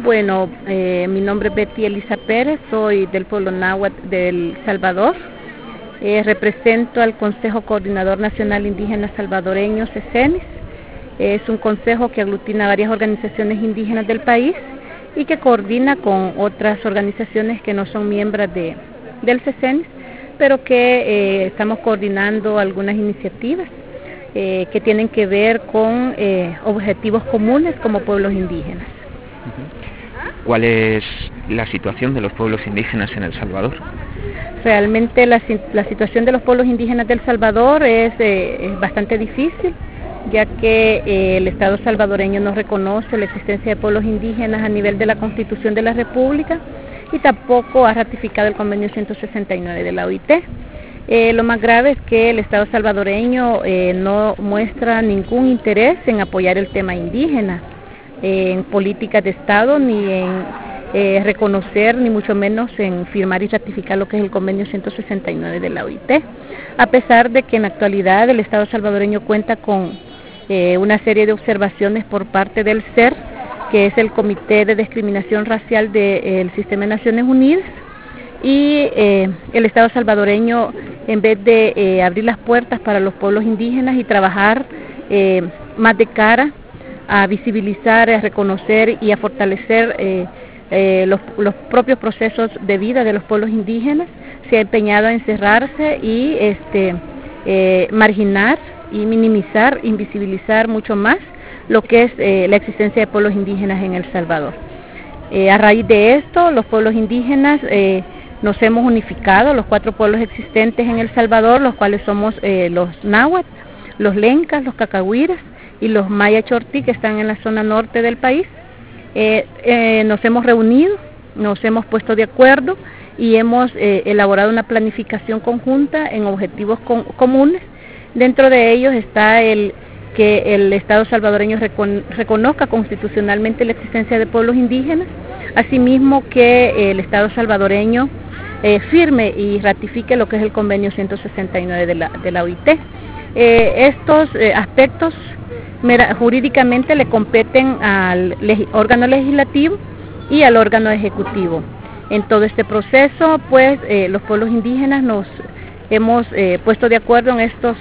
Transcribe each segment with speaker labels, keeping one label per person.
Speaker 1: Bueno, mi nombre es Betty Elisa Pérez, soy del pueblo náhuatl del Salvador. Represento al Consejo Coordinador Nacional Indígena Salvadoreño, CESENIS. Es un consejo que aglutina varias organizaciones indígenas del país y que coordina con otras organizaciones que no son miembros del CESENIS, pero que estamos coordinando algunas iniciativas que tienen que ver con objetivos comunes como pueblos indígenas.
Speaker 2: ¿Cuál es la situación de los pueblos indígenas en El Salvador?
Speaker 1: Realmente la situación de los pueblos indígenas del Salvador es bastante difícil, ya que el Estado salvadoreño no reconoce la existencia de pueblos indígenas a nivel de la Constitución de la República y tampoco ha ratificado el convenio 169 de la OIT. Lo más grave es que el Estado salvadoreño no muestra ningún interés en apoyar el tema indígena, en políticas de Estado, ni en reconocer, ni mucho menos en firmar y ratificar lo que es el convenio 169 de la OIT, a pesar de que en la actualidad el Estado salvadoreño cuenta con una serie de observaciones por parte del CER, que es el Comité de Discriminación Racial del Sistema de Naciones Unidas, y el Estado salvadoreño, en vez de abrir las puertas para los pueblos indígenas y trabajar más de cara a visibilizar, a reconocer y a fortalecer los propios procesos de vida de los pueblos indígenas, se ha empeñado a encerrarse y marginar y minimizar, invisibilizar mucho más lo que es la existencia de pueblos indígenas en El Salvador. A raíz de esto, los pueblos indígenas nos hemos unificado, los 4 pueblos existentes en El Salvador, los cuales somos los náhuatl, los lencas, los cacahuiras y los maya chortí, que están en la zona norte del país. Nos hemos reunido, nos hemos puesto de acuerdo y hemos elaborado una planificación conjunta en objetivos comunes. Dentro de ellos está que el Estado salvadoreño reconozca constitucionalmente la existencia de pueblos indígenas, asimismo que el Estado salvadoreño firme y ratifique lo que es el convenio 169 de la OIT. Estos aspectos jurídicamente le competen al órgano legislativo y al órgano ejecutivo. En todo este proceso, pues, los pueblos indígenas nos hemos puesto de acuerdo en estos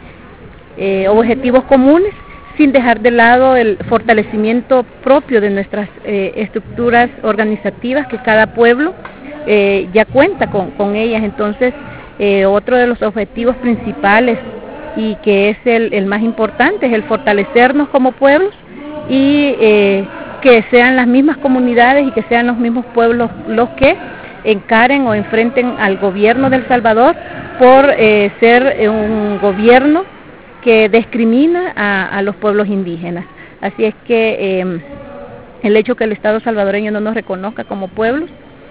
Speaker 1: objetivos comunes, sin dejar de lado el fortalecimiento propio de nuestras estructuras organizativas, que cada pueblo ya cuenta con ellas. Entonces, otro de los objetivos principales y que es el más importante es el fortalecernos como pueblos y que sean las mismas comunidades y que sean los mismos pueblos los que encaren o enfrenten al gobierno de El Salvador por ser un gobierno que discrimina a los pueblos indígenas. Así es que el hecho que el Estado salvadoreño no nos reconozca como pueblos,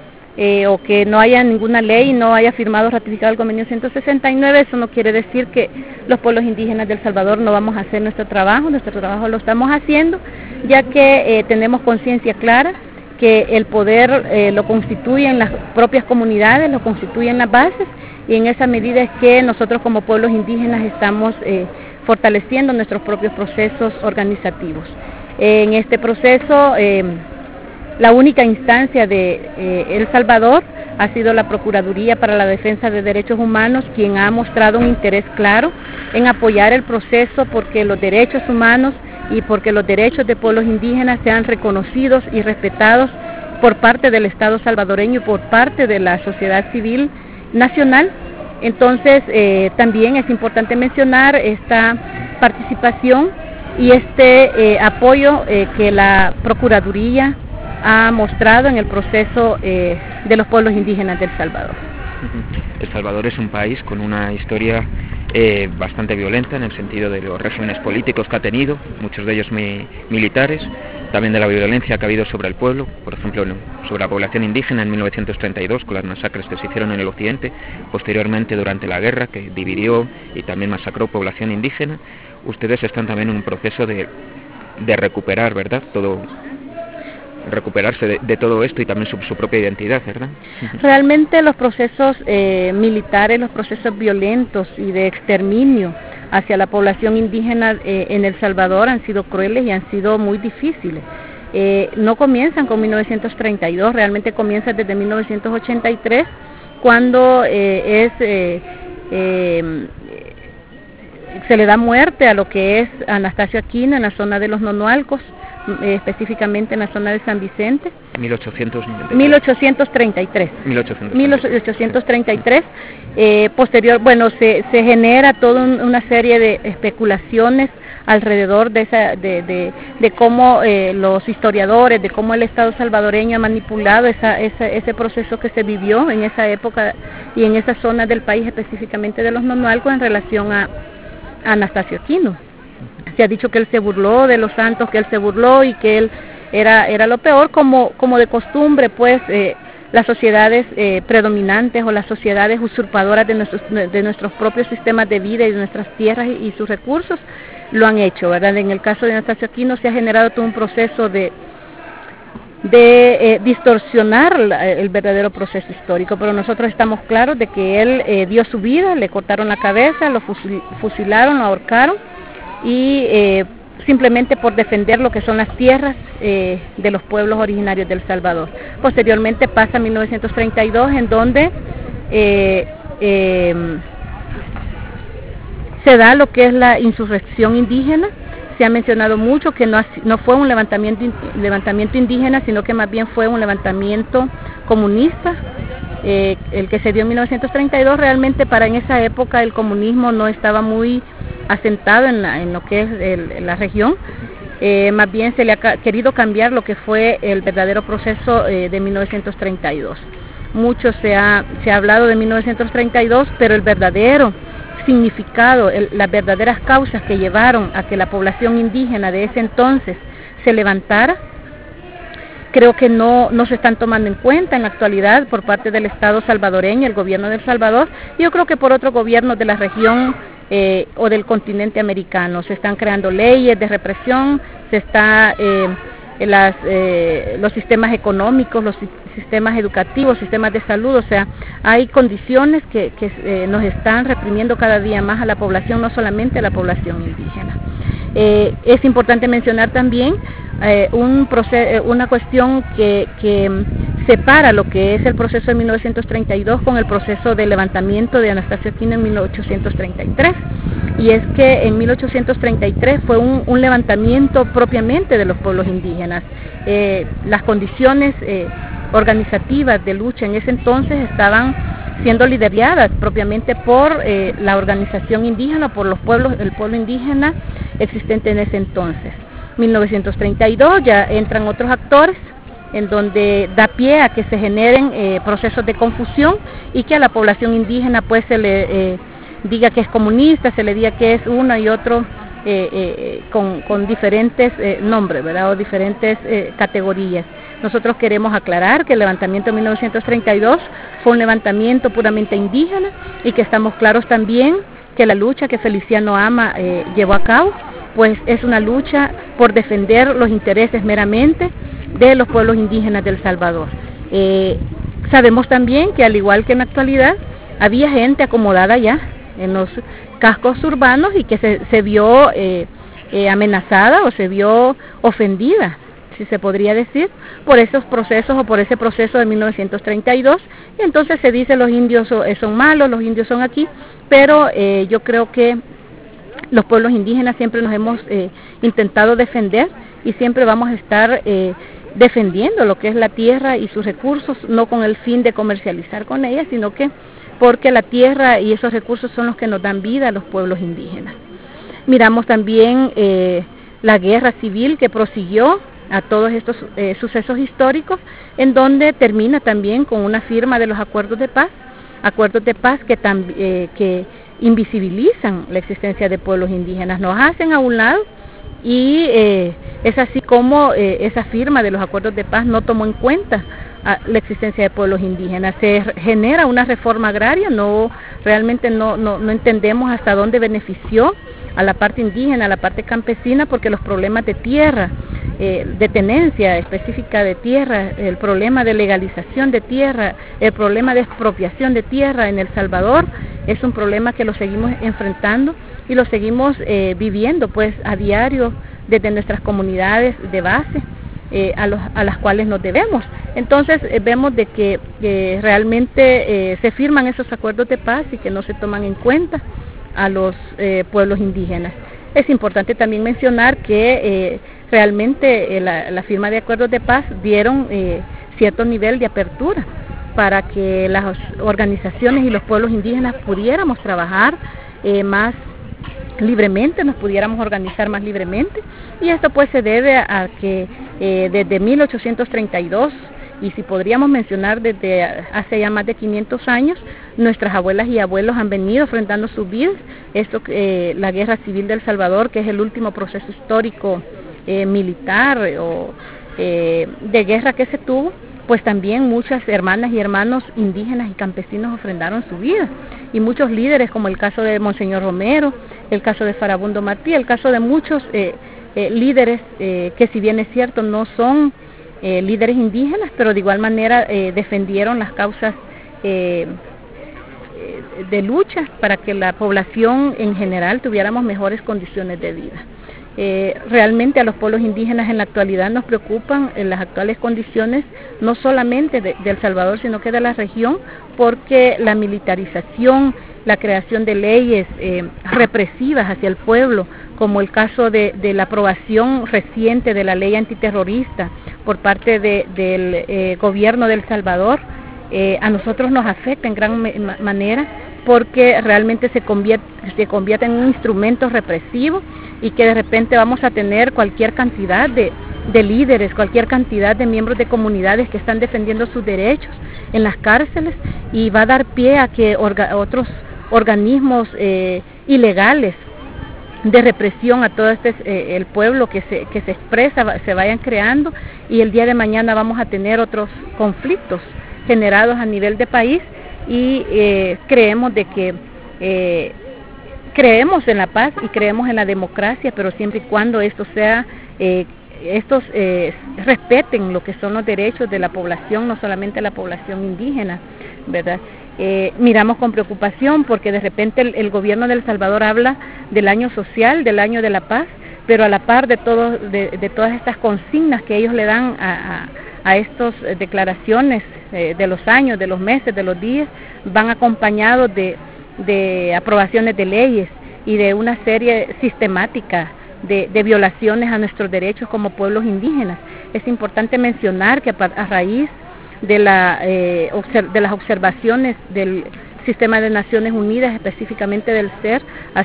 Speaker 1: o que no haya ninguna ley, no haya firmado o ratificado el convenio 169, eso no quiere decir que los pueblos indígenas del Salvador no vamos a hacer nuestro trabajo lo estamos haciendo, ya que tenemos conciencia clara que el poder lo constituyen las propias comunidades, lo constituyen las bases, y en esa medida es que nosotros como pueblos indígenas estamos fortaleciendo nuestros propios procesos organizativos. En este proceso, la única instancia de El Salvador ha sido la Procuraduría para la Defensa de Derechos Humanos, quien ha mostrado un interés claro en apoyar el proceso porque los derechos humanos y porque los derechos de pueblos indígenas sean reconocidos y respetados por parte del Estado salvadoreño y por parte de la sociedad civil nacional. Entonces, también es importante mencionar esta participación y este apoyo que la Procuraduría ha mostrado en el proceso de los pueblos indígenas del Salvador.
Speaker 2: El Salvador es un país con una historia bastante violenta en el sentido de los regímenes políticos que ha tenido, muchos de ellos militares, también de la violencia que ha habido sobre el pueblo, por ejemplo sobre la población indígena en 1932 con las masacres que se hicieron en el occidente, posteriormente durante la guerra que dividió y también masacró población indígena. Ustedes están también en un proceso de recuperar, ¿verdad?, recuperarse de todo esto y también su propia identidad, ¿verdad?
Speaker 1: Realmente los procesos militares, los procesos violentos y de exterminio hacia la población indígena en El Salvador han sido crueles y han sido muy difíciles. no comienzan con 1932, realmente comienzan desde 1983, cuando se le da muerte a lo que es Anastasio Aquino en la zona de los Nonualcos, específicamente en la zona de San Vicente. 1833. 1833. Posterior, bueno, se genera toda una serie de especulaciones alrededor de cómo los historiadores, de cómo el Estado salvadoreño ha manipulado ese proceso que se vivió en esa época y en esa zona del país, específicamente de los Nonualcos, en relación a Anastasio Aquino. Se ha dicho que él se burló de los santos, que él se burló y que él era lo peor, como de costumbre, pues las sociedades predominantes o las sociedades usurpadoras de nuestros propios sistemas de vida y de nuestras tierras y sus recursos lo han hecho, ¿verdad? En el caso de Anastasio Aquino se ha generado todo un proceso de distorsionar el verdadero proceso histórico, pero nosotros estamos claros de que él dio su vida, le cortaron la cabeza, lo fusilaron, lo ahorcaron, y simplemente por defender lo que son las tierras de los pueblos originarios del Salvador. Posteriormente pasa 1932, en donde se da lo que es la insurrección indígena. Se ha mencionado mucho que no fue un levantamiento indígena, sino que más bien fue un levantamiento comunista, el que se dio en 1932. Realmente en esa época el comunismo no estaba muy asentado en lo que es la región. Más bien se le ha querido cambiar lo que fue el verdadero proceso de 1932. Mucho se ha hablado de 1932, pero el verdadero significado, las verdaderas causas que llevaron a que la población indígena de ese entonces se levantara, creo que no se están tomando en cuenta en la actualidad por parte del Estado salvadoreño, el gobierno de El Salvador. Yo creo que por otros gobiernos de la región o del continente americano. Se están creando leyes de represión, los sistemas económicos, los sistemas educativos, sistemas de salud, o sea, hay condiciones que nos están reprimiendo cada día más a la población, no solamente a la población indígena. Es importante mencionar también una cuestión que separa lo que es el proceso de 1932 con el proceso de levantamiento de Anastasio Aquino en 1833, y es que en 1833 fue un levantamiento propiamente de los pueblos indígenas. Las condiciones organizativas de lucha en ese entonces estaban siendo lideradas propiamente por la organización indígena, por el pueblo indígena existente en ese entonces. 1932 ya entran otros actores, en donde da pie a que se generen procesos de confusión y que a la población indígena pues se le diga que es comunista, se le diga que es uno y otro con diferentes nombres, ¿verdad? O diferentes categorías. Nosotros queremos aclarar que el levantamiento de 1932 fue un levantamiento puramente indígena, y que estamos claros también que la lucha que Feliciano Ama llevó a cabo pues es una lucha por defender los intereses meramente de los pueblos indígenas del Salvador. Sabemos también que, al igual que en la actualidad, había gente acomodada ya en los cascos urbanos y que se vio amenazada o se vio ofendida, si se podría decir, por esos procesos o por ese proceso de 1932, y entonces se dice los indios son malos, los indios son aquí, pero yo creo que los pueblos indígenas siempre nos hemos intentado defender, y siempre vamos a estar defendiendo lo que es la tierra y sus recursos, no con el fin de comercializar con ella, sino que porque la tierra y esos recursos son los que nos dan vida a los pueblos indígenas. Miramos también la guerra civil que prosiguió a todos estos sucesos históricos, en donde termina también con una firma de los acuerdos de paz que invisibilizan la existencia de pueblos indígenas, nos hacen a un lado, y es así como esa firma de los acuerdos de paz no tomó en cuenta la existencia de pueblos indígenas. Se genera una reforma agraria, realmente no entendemos hasta dónde benefició a la parte indígena, a la parte campesina, porque los problemas de tierra, de tenencia específica de tierra, el problema de legalización de tierra, el problema de expropiación de tierra en El Salvador es un problema que lo seguimos enfrentando y lo seguimos viviendo pues a diario desde nuestras comunidades de base. a las cuales nos debemos. Entonces vemos de que realmente se firman esos acuerdos de paz y que no se toman en cuenta a los pueblos indígenas. Es importante también mencionar que realmente la firma de acuerdos de paz dieron cierto nivel de apertura para que las organizaciones y los pueblos indígenas pudiéramos trabajar más libremente, nos pudiéramos organizar más libremente, y esto pues se debe a que desde 1832, y si podríamos mencionar desde hace ya más de 500 años, nuestras abuelas y abuelos han venido enfrentando sus vidas. La guerra civil del Salvador, que es el último proceso histórico militar o de guerra que se tuvo, pues también muchas hermanas y hermanos indígenas y campesinos ofrendaron su vida, y muchos líderes, como el caso de Monseñor Romero, el caso de Farabundo Martí, el caso de muchos líderes que, si bien es cierto, no son líderes indígenas, pero de igual manera defendieron las causas de lucha para que la población en general tuviéramos mejores condiciones de vida. Realmente a los pueblos indígenas en la actualidad nos preocupan las actuales condiciones, no solamente de El Salvador, sino que de la región, porque la militarización, la creación de leyes represivas hacia el pueblo, como el caso de la aprobación reciente de la ley antiterrorista por parte del gobierno de El Salvador, a nosotros nos afecta en gran manera, porque realmente se convierte en un instrumento represivo, y que de repente vamos a tener cualquier cantidad de líderes, cualquier cantidad de miembros de comunidades que están defendiendo sus derechos en las cárceles, y va a dar pie a que otros organismos ilegales de represión a todo el pueblo que se expresa se vayan creando, y el día de mañana vamos a tener otros conflictos generados a nivel de país, y creemos en la paz y creemos en la democracia, pero siempre y cuando esto sea estos respeten lo que son los derechos de la población, no solamente la población indígena, ¿verdad? Miramos con preocupación porque de repente el gobierno de El Salvador habla del año social, del año de la paz, pero a la par de todas estas consignas que ellos le dan a estas declaraciones de los años, de los meses, de los días, van acompañados de aprobaciones de leyes y de una serie sistemática de violaciones a nuestros derechos como pueblos indígenas. Es importante mencionar que a raíz de las observaciones del Sistema de Naciones Unidas, específicamente del CER,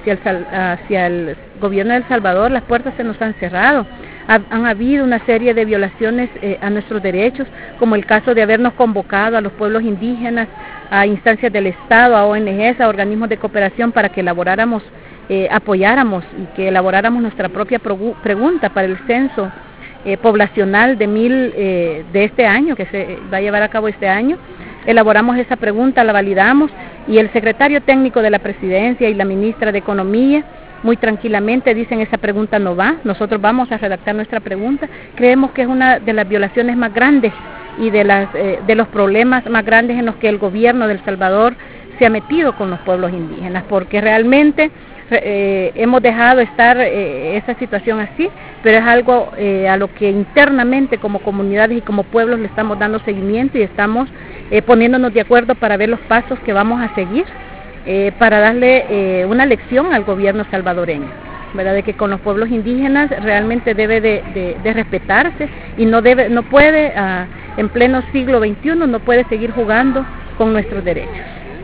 Speaker 1: hacia el gobierno de El Salvador, las puertas se nos han cerrado. Han habido una serie de violaciones a nuestros derechos, como el caso de habernos convocado a los pueblos indígenas, a instancias del Estado, a ONGs, a organismos de cooperación, para que apoyáramos y que elaboráramos nuestra propia pregunta para el censo poblacional de este año, que se va a llevar a cabo este año. Elaboramos esa pregunta, la validamos, y el secretario técnico de la Presidencia y la ministra de Economía muy tranquilamente dicen: esa pregunta no va, nosotros vamos a redactar nuestra pregunta. Creemos que es una de las violaciones más grandes y de los problemas más grandes en los que el gobierno de El Salvador se ha metido con los pueblos indígenas, porque realmente hemos dejado estar esa situación así, pero es algo a lo que internamente como comunidades y como pueblos le estamos dando seguimiento, y estamos poniéndonos de acuerdo para ver los pasos que vamos a seguir para darle una lección al gobierno salvadoreño, ¿verdad? De que con los pueblos indígenas realmente debe de respetarse, y no puede en pleno siglo XXI no puede seguir jugando con nuestros derechos.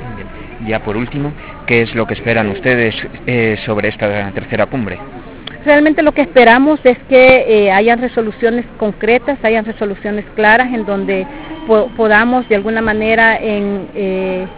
Speaker 2: Ya por último, ¿qué es lo que esperan ustedes sobre esta tercera cumbre?
Speaker 1: Realmente lo que esperamos es que hayan resoluciones concretas, hayan resoluciones claras, en donde podamos de alguna manera en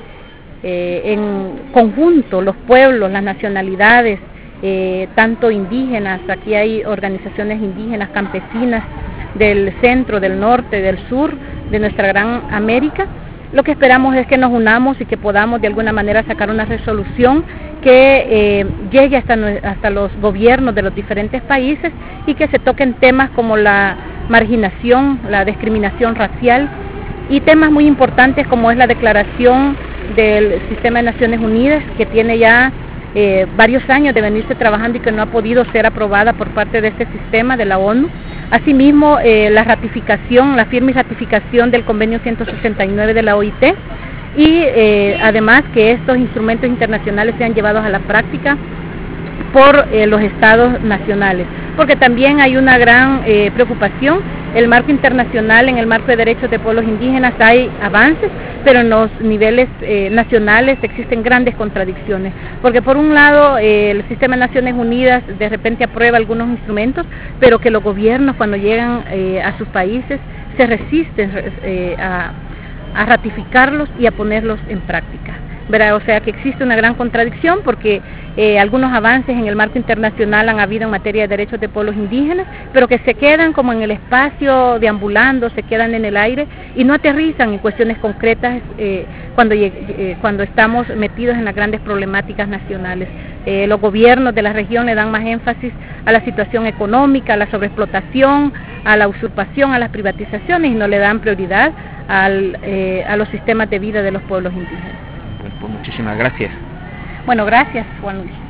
Speaker 1: conjunto los pueblos, las nacionalidades, tanto indígenas, aquí hay organizaciones indígenas, campesinas del centro, del norte, del sur de nuestra gran América. Lo que esperamos es que nos unamos y que podamos de alguna manera sacar una resolución que llegue hasta los gobiernos de los diferentes países, y que se toquen temas como la marginación, la discriminación racial, y temas muy importantes como es la declaración del Sistema de Naciones Unidas, que tiene ya varios años de venirse trabajando y que no ha podido ser aprobada por parte de este sistema de la ONU, Asimismo, la firme y ratificación del convenio 169 de la OIT y además que estos instrumentos internacionales sean llevados a la práctica por los estados nacionales, porque también hay una gran preocupación. El marco internacional, en el marco de derechos de pueblos indígenas hay avances, pero en los niveles nacionales existen grandes contradicciones, porque por un lado el sistema de Naciones Unidas de repente aprueba algunos instrumentos, pero que los gobiernos cuando llegan a sus países se resisten a ratificarlos y a ponerlos en práctica, ¿verdad? O sea que existe una gran contradicción porque algunos avances en el marco internacional han habido en materia de derechos de pueblos indígenas, pero que se quedan como en el espacio deambulando, se quedan en el aire y no aterrizan en cuestiones concretas cuando estamos metidos en las grandes problemáticas nacionales. Los gobiernos de la región le dan más énfasis a la situación económica, a la sobreexplotación, a la usurpación, a las privatizaciones y no le dan prioridad a los sistemas de vida de los pueblos indígenas.
Speaker 2: Pues muchísimas gracias.
Speaker 1: Bueno, gracias, Juan Luis.